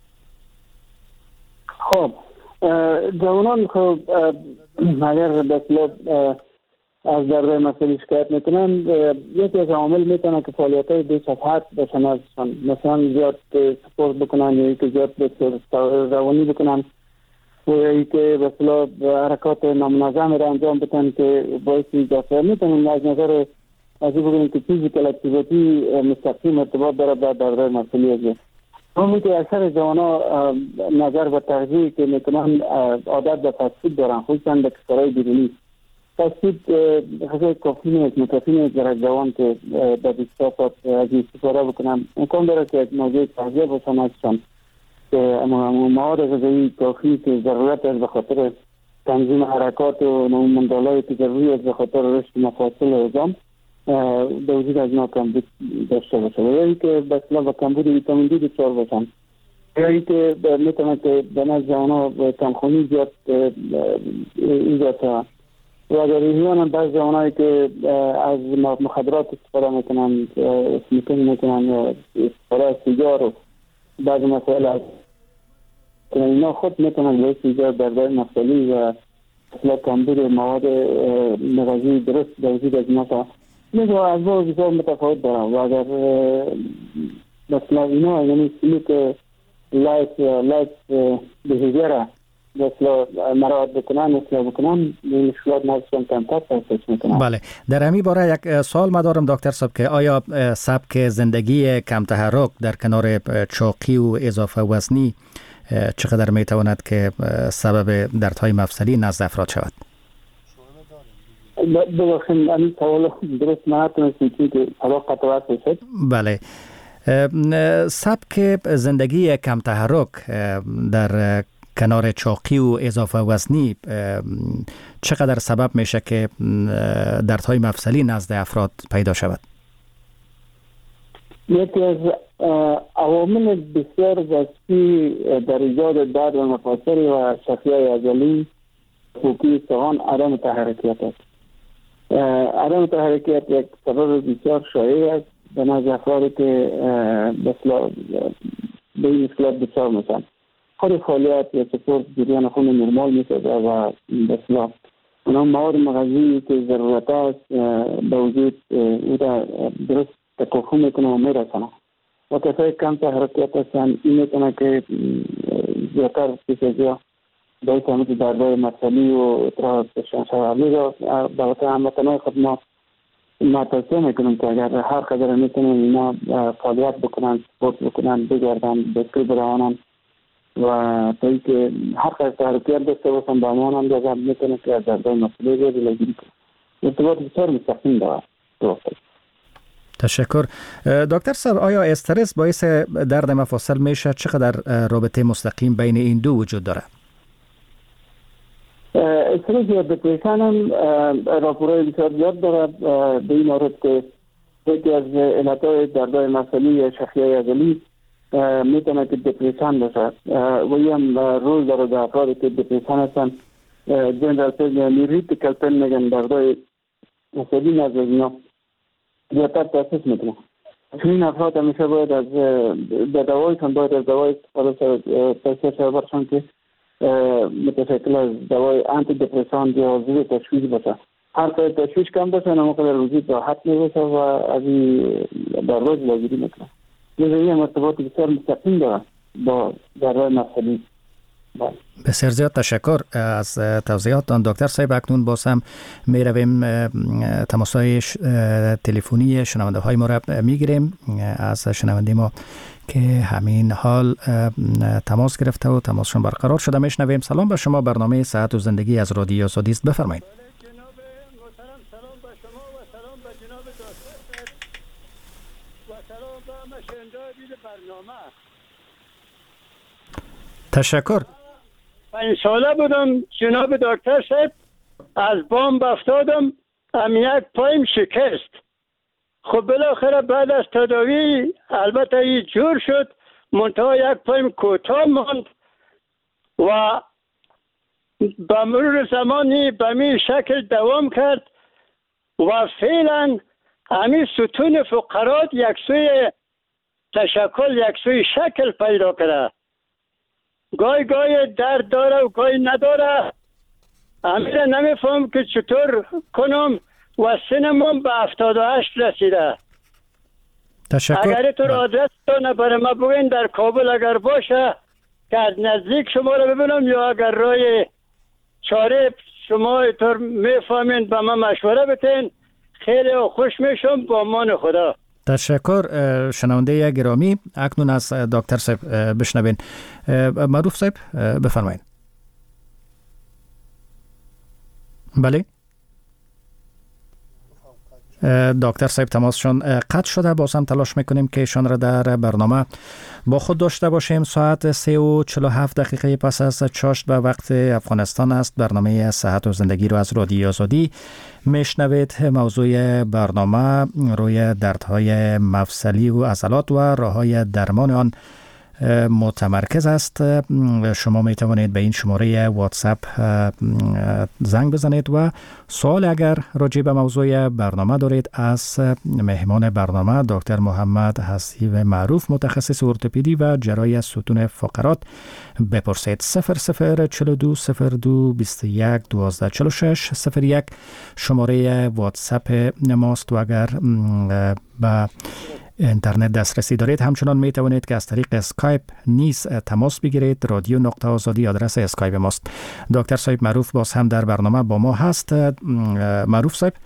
خب جوانان خب اگر بسیار از دردهای مفصلی شکایت میکنن، یکی از عوامل میتونه که فعالیت‌های بیش از حد باشن ازشان، مثلا زیاد سپورت بکنن یا که زیاد روانی بکنن و یا که بسیار حرکات نامنظم را انجام بدن که باعث ایجاد میتونن از نظر از این بگوییم که فیزیکال اکتیویتی مستقیم ارتباط داره با دردهای مفصلی است. همون که اکثر جوانا نظر به تغذیه که میکنن عادت به فاسد دارن، خصوصا به کشورهای بیرونی. فاسد غذای کافی نیست، مکافی نیست در جوان که به بیستاپت از استفاده بکنن. امکان داره که موضوع تغذیه باشن ازشان که مواد غذایی کافی که ضرورت است به خاطر تنظیم حرکات و مندالایی که ضروری است به خاطر رشد مفاصل عظام به وجود از اینا کمبود داشته باشه، و یا که بسیار با کمبود ویتامین دی دچار باشن، یا اینکه میتونه که به نزد جوانا تنخونی زیاد ایجاد شود. و در ایران هم بعض جوانایی که از مخدرات استفاده میکنن، اسمیکینگ میکنن یا استفاده از سیگار و بعض مسائل از اینا خود میتونن باعث ایجاد دردهای مفصلی و اصلا کمبود مواد مغذی درست در وجود از اینا شود. میگه از با بسیار متفاوت دارم و اگر مثلا اینا یعنی سلوک لایف بهیویره مثلا مراد بکنن مشکلات نفسشون کمتر تحصیل میکنن. بله، در همین باره یک سوال مدارم دکتر صاحب که آیا سبک زندگی کم تحرک در کنار چاقی و اضافه وزنی چقدر میتواند که سبب دردهای مفصلی نزد افراد شود؟ ببخشید این سوال درست نتونستم که سبب قطعات شد. بله، سبک زندگی کم تحرک در کنار چاقی و اضافه وزنی چقدر سبب میشه که دردهای مفصلی نزد افراد پیدا شود؟ یکی از عوامل بسیار اساسی در ایجاد درد مفاصل و شفیه عضلی پوکی استخوان عدم تحرکیت است. عدم تحرکیت یک سبب بسیار شایع است به نزد افرادی که به این مشکلات دچار میشن. خود فعالیت یا سپورت جریان خون نرمال میسازه و بسیار اونا مواد مغذی که ضرورت است به وجود او را درست تکافو میکنه و میرسانه. و کسایی کم تحرکیت هستن این میتونه که زیادتر پیشازیا باید همید دردهای مفصلی و اطراف بشن شود. لیزا بابت هموطنهای خود ما توصیه میکنم که اگر هر قدر میتونن اینا فعالیت بکنن، سپورت بکنن، بگردن، بسکری برانن و تایی که هر قدر تحرکیت داشته باشن با امان هم جذب میتونه که از دردهای مفصلی رو جلوگیری کنن. ارتباط بسیار مستقیم داره. تشکر. دکتر صاحب، آیا استرس باعث درد مفاصل میشه؟ چقدر رابطه مستقیم بین این دو وجود داره؟ استرس یا دپرشن هم راپورهای بسیار زیاد داره به این مورد که یکی از علتهای دردهای مفصلی یا شفیه عضلی میتونه که دپرشن باشه و این هم رول داره در افرادی که دپرشن هستن. جنرال پین یعنی ریتیکل پین میگن دردهای مفصلی نزد اینا زیادتر تحسیس میکنه. این افراد همیشه باید از دوایشان باید از دوای استفاده شده برشان که متشکل از دوای آنتی دپرسانت یا ضد تشویش باشه. هر قدر تشویش کم باشه نموقع وجود راحت میباشه و از این در روز لازمی میکنه. این مرتباط بسیار مستقیم داره با دردهای مفصلی. بسیار زیاد تشکر از توضیحاتتان دکتر صاحب. اکنون باز هم می رویم تماس‌های تلفنی شنونده های ما را میگیریم از شنونده ما که همین حال تماس گرفته و تماسشون برقرار شده. میشنویم. سلام به شما، برنامه صحت و زندگی از رادیو آزادی است، بفرمایید. تشکر. 5 ساله بودم جناب دکتر صاحب، از بام افتادم، یک پایم شکست. خب بالاخره بعد از تداوی البته این جور شد، منتها یک پایم کوتاه ماند و به مرور زمانی به می شکل دوام کرد و فعلا همین ستون فقرات یک سوی تشکل، یک سوی شکل پیدا کرده. گاهی درد داره و گاهی نداره. همین نمیفهم که چطور کنم و سنم به 78 رسیده. تشکر. اگر تو آدرس دانه برای ما بگین در کابل اگر باشه که از نزدیک شما رو ببینم، یا اگر رای چاره شما اینطور میفهمین به من مشوره بتین، خیلی خوش میشم. با امان خدا. تشکر. شنونده گرامی، اکنون از دکتر صاحب بشنوین. معروف صاحب بفرمایید. بله، دکتر صاحب تماسشون قطع شده. باز هم تلاش میکنیم که ایشان را در برنامه با خود داشته باشیم. ساعت 3:47 پس از چاشت به وقت افغانستان است. برنامه صحت و زندگی رو از رادیو آزادی میشنوید. موضوع برنامه روی دردهای مفصلی و عضلات و راههای درمان آن متمرکز است. شما می توانید به این شماره واتساپ زنگ بزنید و سوال اگر راجع به موضوع برنامه دارید از مهمان برنامه دکتر محمد حسیب معروف، متخصص ارتوپدی و جراحی ستون فقرات بپرسید. 0042 02 21 12 46 01 شماره واتساپ ماست و اگر به اینترنت دسترسی دارید همچنان می توانید که از طریق اسکایپ نیز تماس بگیرید. رادیو نقطه آزادی آدرس اسکایپ ماست. دکتر صاحب معروف باز هم در برنامه با ما هست. معروف صاحب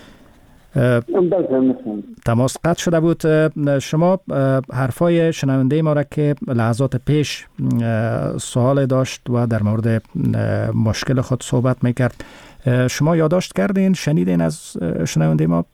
تماس قطع شده بود. شما حرفای شنونده ما را که لحظات پیش سوال داشت و در مورد مشکل خود صحبت میکرد، شما یادداشت کردین؟ شنیدین از شنونده ما؟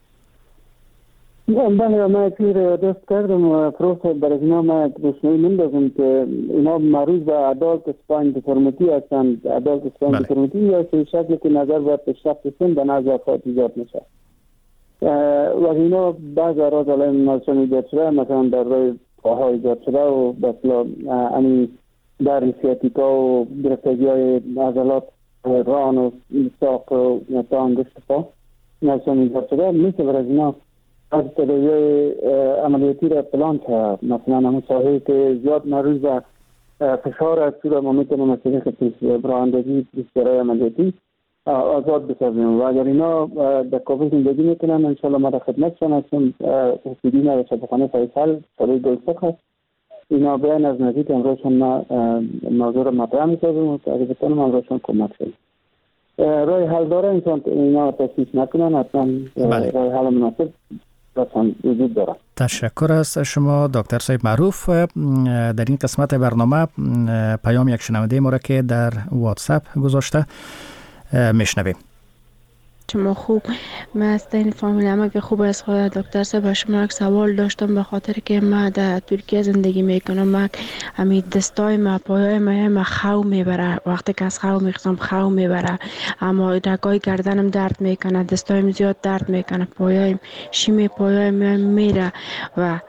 بله، من تیر یادداشت کردم و پروفسور برای اینا ما روشنایی نمیدازم که اینا معروض به ادالت اسپاین دیفورمیتی هستند. ادالت اسپاین دیفورمیتی یا شکلی که نظر به پیشرفت سن به نظر افراد ایجاد میشه و اینا بعض اراز علیه ناسان ایجاد شده، مثلا در رای پاها ایجاد شده و بسلا در سیاتیکا و گرفتگی های عضلات ران و ساق و تا انگشت پا ناسان ایجاد شده. میشه برای اینا از تداوی عملیاتی را پلان کرد. مثلا همون ساحه که زیاد معروض به فشار است را ما میتونیم از طریق براندگی برای عملیاتی آزاد بسازیم و اگر اینا در کابل زندگی میکنن انشاءالله ما در خدمتشان هستیم. حسیدین و شفاخانه فیصل ساله گلسخ هست. اینا بیان از نزدیک امروزشان موضوع را مطرح میسازیم و اگر بتانم امروزشان کمک شد. رای حل داره انسان اینا تشخیص نکنن، حتما رای حل مناسب وجود داره. تشکر از شما دکتر صاحب معروف. در این قسمت برنامه پیام یک شنونده ما را که در واتساپ گذاشته میشنویم. شما خوب؟ من از این فامیل که خوب از خدا دکتر صاحب شما یک سوال داشتم به خاطر که من در ترکیه زندگی میکنم. من همین دستای ما پایای ما خو میبره، وقتی که از خو میخوام خو میبره، اما رگای گردنم درد میکنه، دستایم زیاد درد میکنه، پایایم شیمی پایای میره و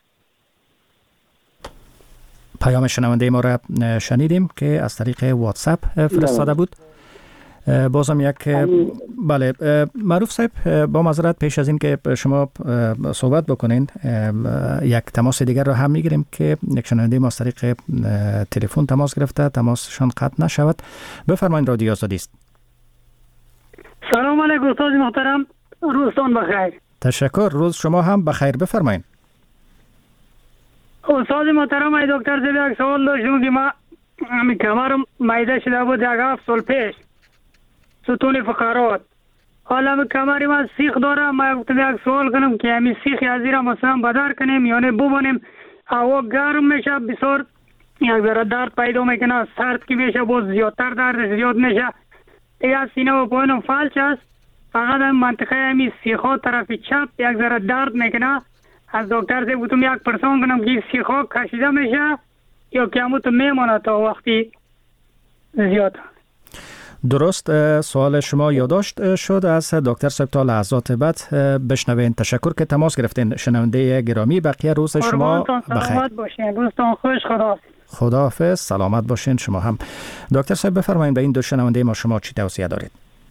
پیام شنونده ما را شنیدیم که از طریق واتساپ فرستاده بود. بازم یک بله معروف صاحب با معذرت پیش از این که شما صحبت بکنین یک تماس دیگر را هم میگیریم که یک شنونده ما از طریق تلفن تماس گرفته، تماسشان قطع نشود. بفرمایید، رادیو آزادی است. سلام علیکم استاد محترم، روزتان بخیر. تشکر، روز شما هم بخیر. بفرمایید استاد محترم. ای دکتر صاحب یک سوال داشتم که ما همین کمرم میده شده بود 7 سال پیش، ستون فقرات. حالا کمری من سیخ داره. ما یک سوال کنم که همین سیخ از زیر مثلا بدر کنیم یا نه ببونیم هوا گرم میشه بسیار یک ذره درد پیدا میکنه، سرد که میشه باز زیادتر درد زیاد میشه دیگه. سینه و پایینم فلج است، فقط منطقه همی سیخا طرف چپ یک ذره درد میکنه. از دکتر سے بودم یک پرسان کنم که سیخا کشیده میشه یا کموت میمانه تا وقتی زیاد. درست، سوال شما یادداشت شد از دکتر صاحب. تا لحظات بعد بشنوین. تشکر که تماس گرفتین. شنونده گرامی، بقیه روز شما بخیر. سلامت باشین، روزتان خوش. خداحافظ، سلامت باشین شما هم. دکتر صاحب بفرمایید به این دو شنونده ما شما چی توصیه دارید؟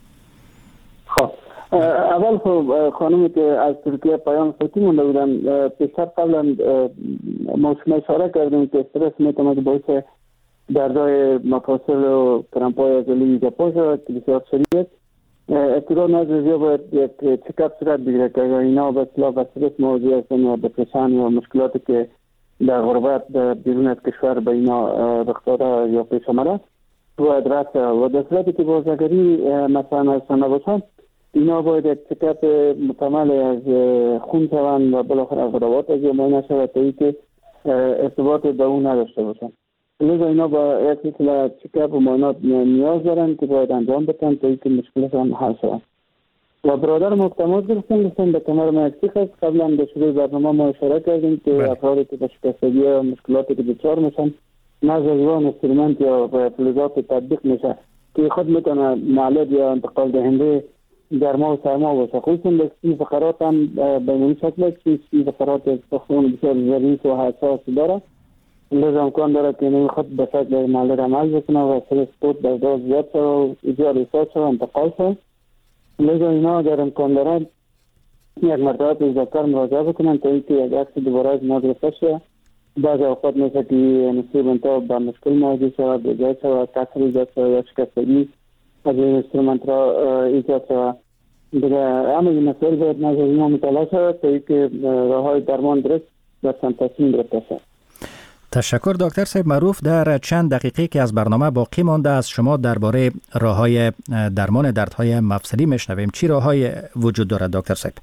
خب اول خانمی که از ترکیه پیام صوتی مونده بودن، پیشتر قبلا ما شما اشاره کردیم که استرس میتونه باعث دردهای مفاصل و کرمپ‌های عضلی جپا شود که بسیار شدید. ابتدا نزدیکی باید یک چکاپ صورت بگیره که اگر اینا به اصطلاح استرس موضوع هستن یا دپرشن یا مشکلاتی که در غربت بیرون از کشور به اینا رخ داده یا پیش آمده باید رفت و در صورتی که بازنگری مثلا هستن نباشن، اینا باید یک چکاپ مکمل از خون شوند و بالاخره غدوات از معاینه شود تا اینکه ارتباط به اون نداشته باشن. لذا اینا با یک سلسله چکاپ و معاینات نیاز دارن که باید انجام بدن تا اینکه مشکلشان حل شود. و برادر محتمات گرفتن به کمر ما یک سیخ است. قبلا به شروع برنامه ما اشاره کردیم که افرادی که به شکستگی و مشکلاتی که دچار میشن نزدیوان استرومنت یا فلزات تطبیق میشه که خود میتونه معلد یا انتقال دهنده گرما و سرما باشه. خصوصا به سی فقرات هم به این شکل که سی فقرات سخون بسیار ظریف و حساس داره، لذا امکان داره که این خود به شکل معلد عمل بکنه و استرس خود در داز زیاد شد و ایجاد احساس شد و انتقال شد. لذا اینا در امکان دارد یک مرتبه پیش دکتر مراجعه بکنن تا اینکه یک عکس دوباره از ما گرفته شد. بعض اوقات میشه که نصیب انتا به مشکل مواجه شود، ایجاد شود، کسر ایجاد شود یا شکستگی از این اینسترومنت را ایجاد شود. دیگه همه این مسائل باید نظر اینا مطالعه شود تا اینکه راههای درمان درست در تصمیم گرفته شود. تشکر دکتر صاحب معروف. در چند دقیقه که از برنامه باقی مانده از شما درباره راههای درمان دردهای مفصلی میشنویم. چی راههای وجود دارد دکتر صاحب؟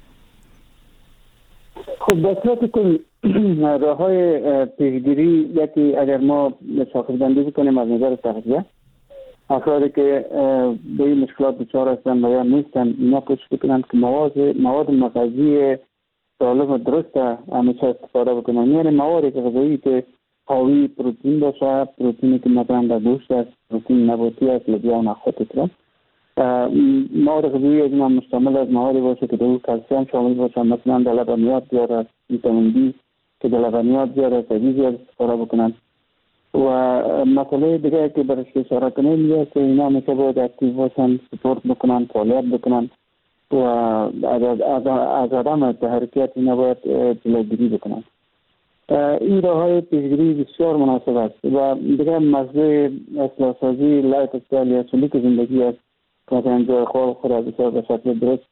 خب در صورتی که راههای پیشگیری یکی اگر ما شاخص‌بندی بکنیم از نظر تغذیه، افرادی که به این مشکلات دچار هستند و یا نیستن اینا کوشش بکنند که مواد مغذی سالم و درست همیشه استفاده بکنند. یعنی مواد غذایی که حاوی پروتئین باشه، پروتئینی که مثلا در گوشت است، پروتئین نباتی است، لوبیا و نخود. مواد غذایی از این مشتمل از موادی باشه که در اون کلسیم شامل باشه، مثلا در لبنیات زیاد است، ویتامین دی که در لبنیات زیاد است، از این زیاد استفاده بکنند. و مسئله دیگه که برش اشاره کنیم میگه که اینا میشه باید اکتیو باشن، سپورت بکنن، فعالیت بکنن و از عدم تحرکات اینا باید جلوگیری بکنن. این راههای پیشگیری بسیار مناسب است و دیگه موضوع اصلاح سازی لایف استایل یا سلوک زندگی است که مثلا جای خود را بسیار به شکل درست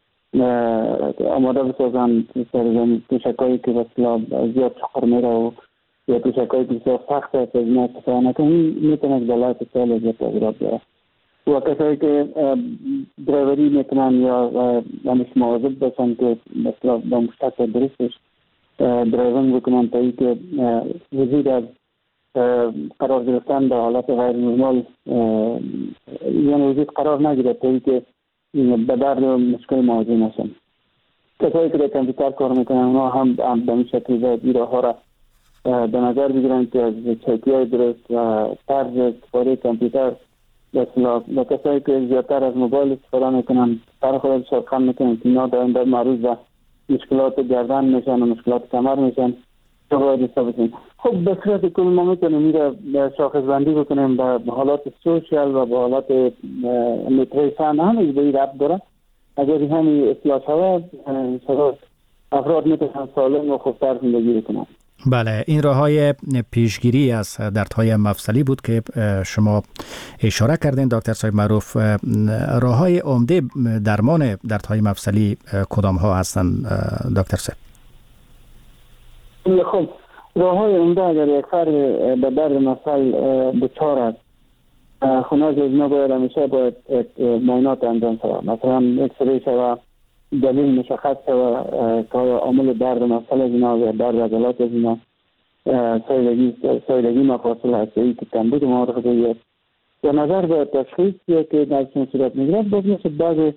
آماده بسازن. توشکایی که بسیار زیاد چخور میره و یا توشکایی که بسیار سخت است از اینا استفاده نکنه، میتونه که در لایف استایل زیاد تغییرات بیاره. و کسایی که درایوری میکنن یا همیشه مواظب باشن که مثلا با مشتق درستش درایوینگ بکنن تا اینکه وجود از قرار گرفتن در حالت غیر نرمال یعنی وجود قرار نگیره تا اینکه به درد مشکل مواجه نشن. کسایی که در کامپیوتر کار میکنن اونا هم به این شکل باید این راه ها را به نظر بگیرن که از چیتی‌های درست و طرز استفاده کامپیوتر و کسایی که زیادتر از موبایل استفاده میکنن سر خود شرخم میکنن که اینا در معروض و مشکلات گردن میشن و مشکلات کمر میشن تو باید استفاده. خب به صورت کل ما میتونیم این شاخص بندی بکنیم به حالات سوشیال و به حالات نیوتریشن همه به این ربط داره. اگر همین اصلاح شود افراد میتونن سالم و خوبتر زندگی بکنن. بله، این راههای پیشگیری از دردهای مفصلی بود که شما اشاره کردین دکتر صاحب معروف. راههای عمده درمان دردهای مفصلی کدام ها هستند دکتر صاحب؟ خب راههای عمده اگر یک فرد به درد مفصل دچار است خونه از اینا باید همیشه باید معاینات انجام شود. مثلا اکسری شود، دلیل مشخص شود که عامل درد مفصل از اینا یا درد عضلات از اینا سایدگی مفاصل هسته‌ای که کمبود معارف غذایی است. و نظر به تشخیص که در چنین صورت میگیرد باز مثل بعض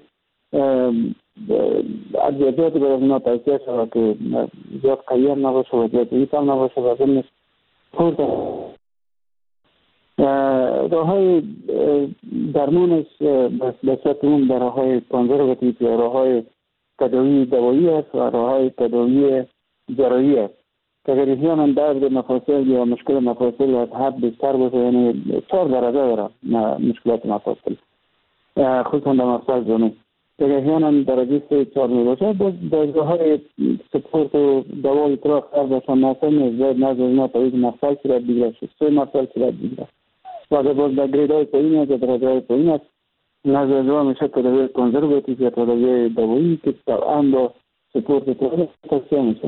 ادویات برای اونا توصیه شود که زیاد قوی هم نباشه و زیاد ضعیف هم نباشه و ضمن خورد راه‌های درمانش به صورت عموم در راه‌های کنزرواتیو یا راه‌های تداوی دوایی است و راه‌های تداوی جراحی است که اگر احیانا درد مفاصل یا مشکل مفاصل از حد بیشتر باشه، یعنی 4 درجه داره مشکلات مفاصل خصوصا در مفصل زانو، اگر احیانا درجه 3-4 میباشه باز راه‌های سپورت و دوای اطلاق خرد باشن ناسا نیست زاید نزد اینا تا یک مفصل صورت بگیره 3 مفصل صورت بگیره و اگر باز در گریدهای پایین است یا درجه های پایین است نزد ازا میشه تداوی کنزرواتیو یا تداوی دوایی که طبعا با سپورت اطلاق توصیه میشه.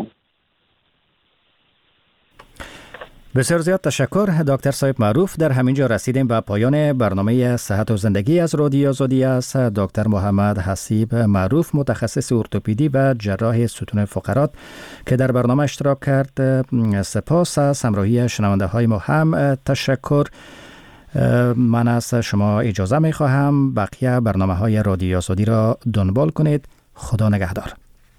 بسیار زیاد تشکر دکتر صاحب معروف. در همینجا رسیدیم به پایان برنامه صحت و زندگی از رادیو آزادی است. دکتر محمد حسیب معروف متخصص ارتوپدی و جراح ستون فقرات که در برنامه اشتراک کرد سپاس. از همراهی شنونده های ما هم تشکر. من از شما اجازه می خواهم بقیه برنامه های رادیو آزادی را دنبال کنید. خدا نگهدار.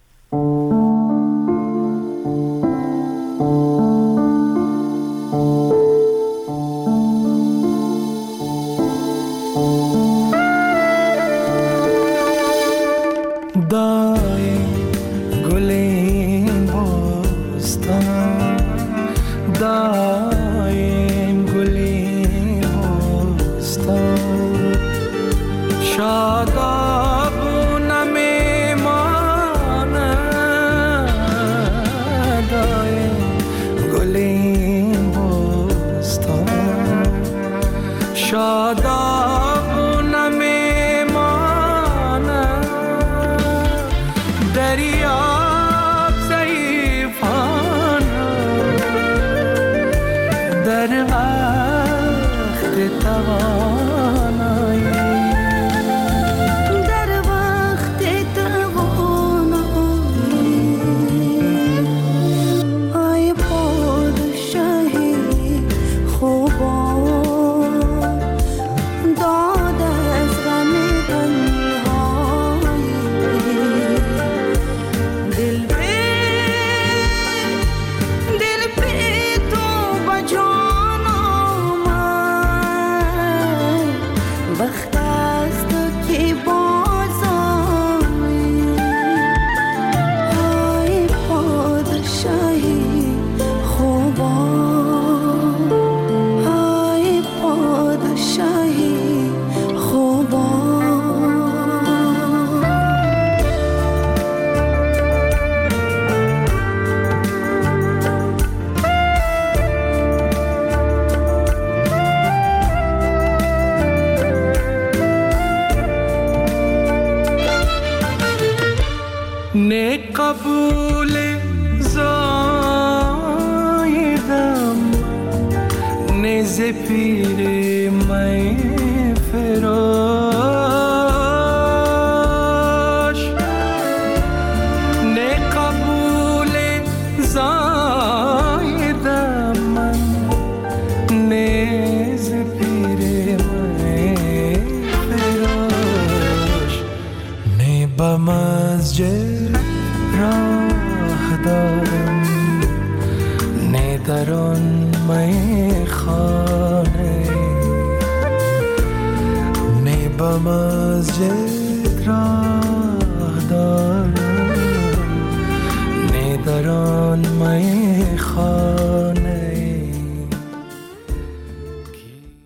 قبول زایدم نز پیر می فراش نه قبول زایدم من نز پیر می فراش نه به مسجد راه دارم نه در آن میخانه نه به مسجد راه